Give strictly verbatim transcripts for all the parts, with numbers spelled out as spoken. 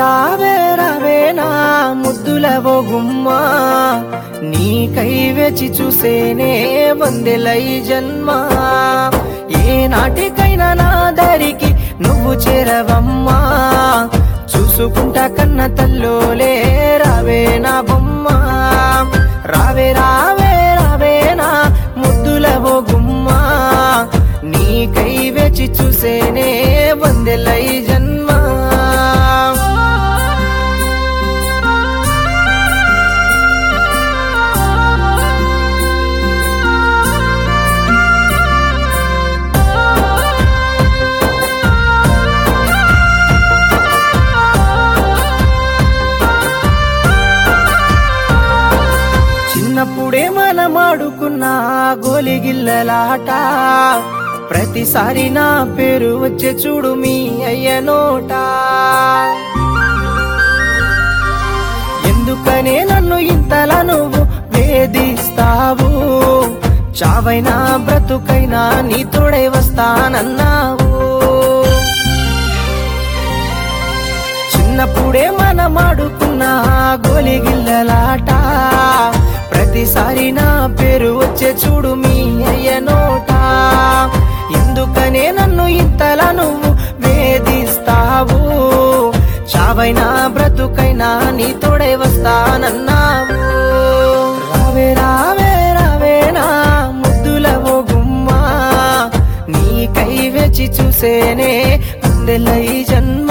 రావే రావే నా ముద్దులవో గుమ్మా, నీకై వేచి చూసేనే వందెలై జన్మ. ఏ నాటికైనా నా దారికి నువ్వు చేరవమ్మా, చూసుకుంటా కన్న తల్లోలే రావే నా బొమ్మ. రావే రావే రావే నా ముద్దులవో గుమ్మా, నీకై వేచి చూసేనే వందెలై జన్మ. చిన్నప్పుడే మనమాడుకున్న గోలిగిల్లలాట, ప్రతిసారి నా పేరు వచ్చే చూడు మీ అయ్య నోట. ఎందుకనే నన్ను ఇంతలా నువ్వు వేధిస్తావు, చావైనా బ్రతుకైనా నీ తోడై వస్తానన్నావు. చిన్నప్పుడే మనమాడుకున్న గోలిగిల్లలాట, ప్రతిసారి నా పేరు వచ్చే చూడు మీ అయ్య నోట. ఎందుకనే నన్ను ఇంతలా నువ్వు వేధిస్తావు, చావైనా బ్రతుకైనా నీ తోడై వస్తానన్నావు. రావే రావే రావే నా ముద్దులవో గుమ్మా, నీకై వేచి చూసేనే వందెలై జన్మ.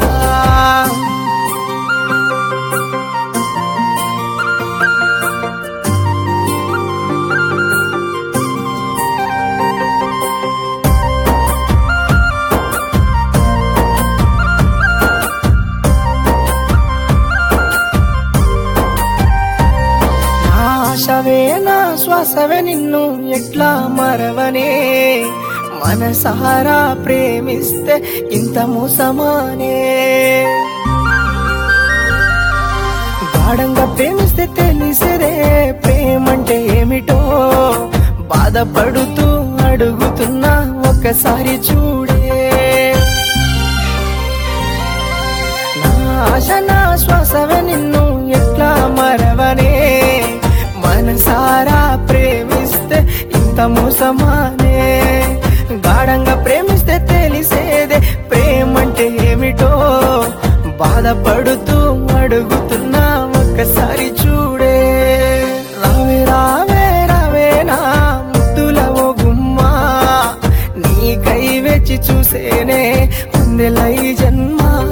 ఆశవే నా శ్వాసవే నిన్ను ఎట్లా మరవనే, మనసారా ప్రేమిస్తే ఇంత మోసమానే. గాఢంగా ప్రేమిస్తే తెలిసేదే ప్రేమంటే ఏమిటో, బాధపడుతూ అడుగుతున్నా ఒక్కసారి చూడే. నా ఆశ నా శ్వాసవే నిన్ను ఎట్లా మరవనే, మనసారా ప్రేమిస్తే ఇంత మోసమానే. గాఢంగా ప్రేమిస్తే తెలిసేదే ప్రేమంటే ఏమిటో, బాధపడుతూ అడుగుతున్నా ఒక్కసారి చూడే. రావే రావే రావే నా ముద్దులవో గుమ్మా, నీకై వేచి చూసేనే వందెలై జన్మ.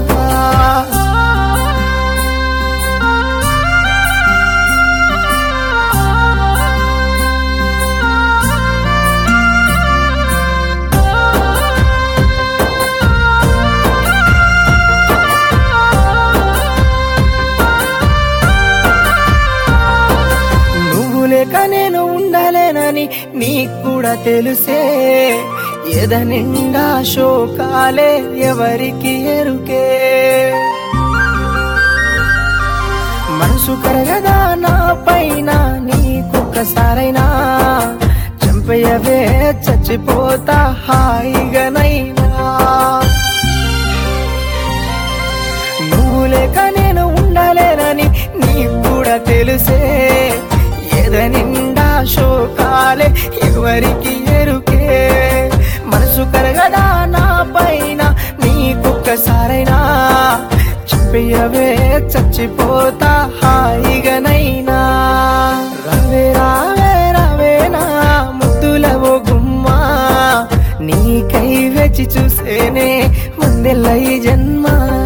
లేక నేను ఉండలేనని నీకు కూడా తెలుసే, ఎద నిండా శోకాలే ఎవరికి ఎరుకే. మనసు కరగదా నా పైన నీకొక్కసారైనా, చంపేయవే చచ్చిపోతా హాయిగానైనా. నువ్వు లేక నేను ఉండలేనని నీకు కూడా తెలుసే, నిండా శోకాలే ఎవరికి ఎరుకే. మనసు కరగదా నా పైన నీకొక్కసారైనా, చెప్పవే చచ్చిపోతా హాయిగానైనా. రావే రావే రావే నా ముద్దులవో గుమ్మా, నీకై వేచి చూసేనే వందెలై జన్మ.